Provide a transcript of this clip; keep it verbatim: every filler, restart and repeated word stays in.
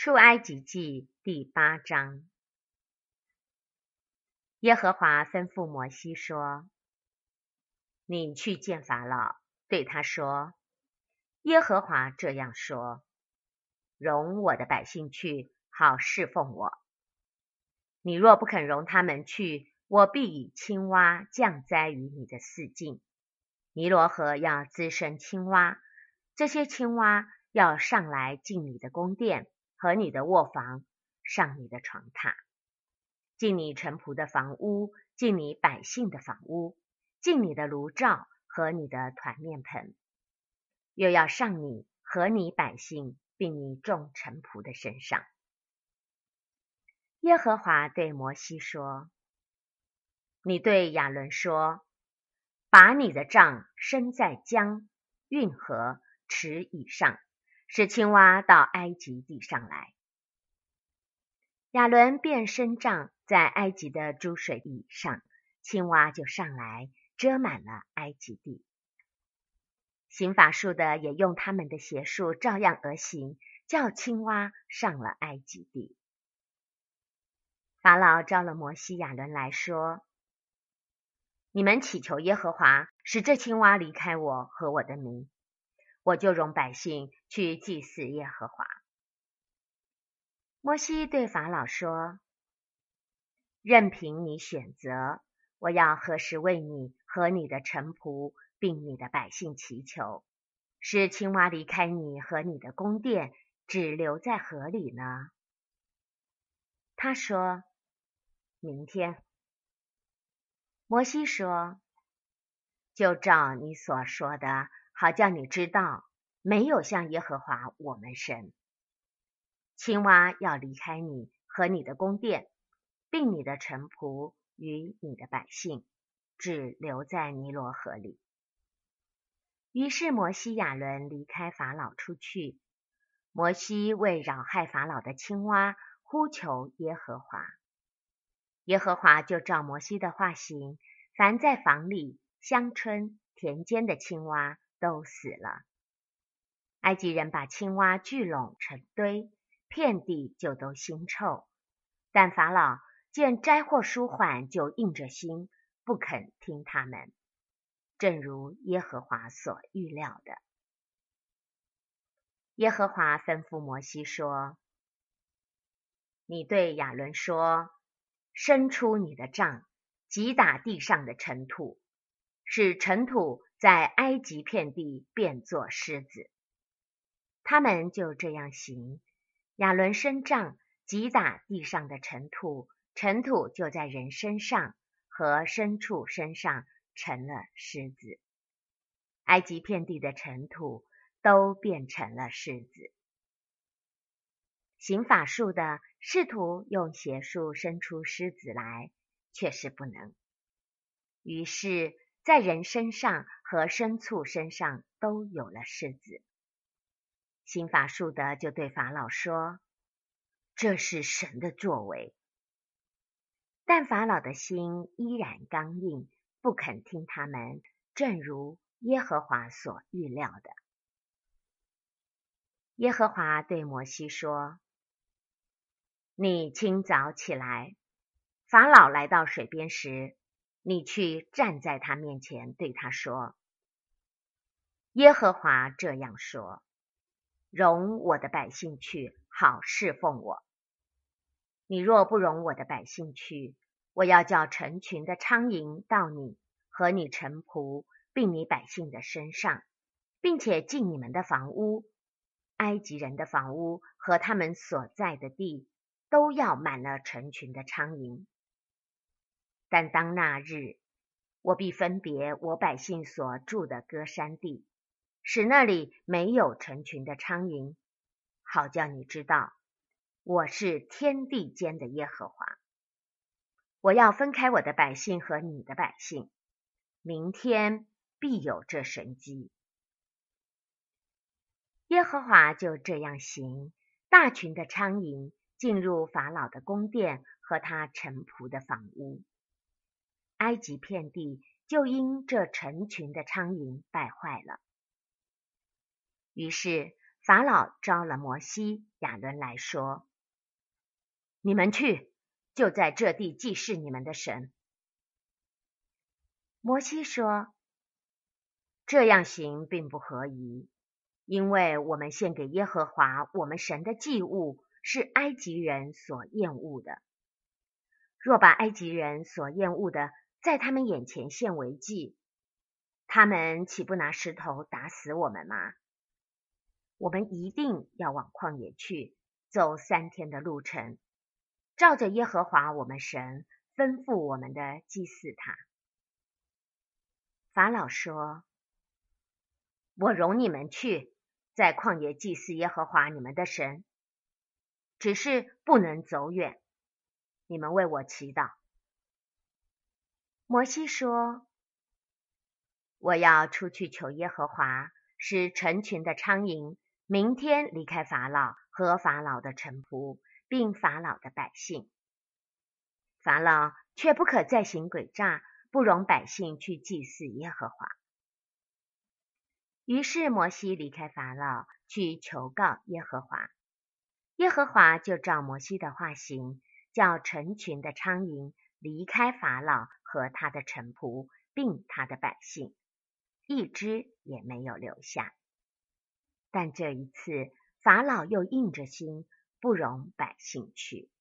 出埃及记第八章。耶和华吩咐摩西说：你去见法老，对他说，耶和华这样说，容我的百姓去，好侍奉我。你若不肯容他们去，我必以青蛙降灾于你的四境。尼罗河要滋生青蛙，这些青蛙要上来进你的宫殿和你的卧房，上你的床榻，进你臣仆的房屋，进你百姓的房屋，进你的炉灶和你的团面盆，又要上你和你百姓并你众臣仆的身上。耶和华对摩西说：你对亚伦说，把你的杖伸在江、运河、池以上，使青蛙到埃及地上来。亚伦便伸杖在埃及的诸水以上，青蛙就上来，遮满了埃及地。行法术的也用他们的邪术照样而行，叫青蛙上了埃及地。法老召了摩西亚伦来说，你们祈求耶和华，使这青蛙离开我和我的民，我就容百姓去祭祀耶和华。摩西对法老说，任凭你选择，我要何时为你和你的臣仆并你的百姓祈求，使青蛙离开你和你的宫殿，只留在河里呢？他说，明天。摩西说，就照你所说的，好叫你知道，没有像耶和华我们神。青蛙要离开你和你的宫殿，并你的臣仆与你的百姓，只留在尼罗河里。于是摩西亚伦离开法老出去，摩西为扰害法老的青蛙呼求耶和华。耶和华就照摩西的话行，凡在房里、乡村、田间的青蛙都死了。埃及人把青蛙聚拢成堆，遍地就都腥臭。但法老见灾祸舒缓，就硬着心，不肯听他们，正如耶和华所预料的。耶和华吩咐摩西说，你对亚伦说，伸出你的杖，击打地上的尘土，使尘土在埃及遍地变作狮子。他们就这样行，亚伦伸杖击打地上的尘土，尘土就在人身上和牲畜身上成了狮子。埃及遍地的尘土都变成了狮子。行法术的试图用邪术生出狮子来，却是不能。于是在人身上和牲畜身上都有了狮子。行法术的就对法老说，这是神的作为。但法老的心依然刚硬，不肯听他们，正如耶和华所预料的。耶和华对摩西说，你清早起来，法老来到水边时，你去站在他面前，对他说，耶和华这样说，容我的百姓去，好侍奉我。你若不容我的百姓去，我要叫成群的苍蝇到你和你臣仆并你百姓的身上，并且进你们的房屋，埃及人的房屋和他们所在的地都要满了成群的苍蝇。但当那日，我必分别我百姓所住的歌山地，使那里没有成群的苍蝇，好叫你知道，我是天地间的耶和华。我要分开我的百姓和你的百姓，明天必有这神迹。耶和华就这样行，大群的苍蝇进入法老的宫殿和他臣仆的房屋。埃及遍地就因这成群的苍蝇败坏了。于是法老召了摩西、亚伦来说：你们去，就在这地祭祀你们的神。摩西说：这样行并不合宜，因为我们献给耶和华我们神的祭物是埃及人所厌恶的。若把埃及人所厌恶的在他们眼前献为祭，他们岂不拿石头打死我们吗？我们一定要往旷野去，走三天的路程，照着耶和华我们神吩咐我们的祭祀他。法老说：我容你们去，在旷野祭祀耶和华你们的神，只是不能走远。你们为我祈祷。摩西说：我要出去求耶和华，使成群的苍蝇明天离开法老和法老的臣仆，并法老的百姓。法老却不可再行诡诈，不容百姓去祭祀耶和华。于是摩西离开法老，去求告耶和华。耶和华就照摩西的话行，叫成群的苍蝇离开法老和他的臣仆，并他的百姓，一只也没有留下。但这一次，法老又硬着心，不容百姓去。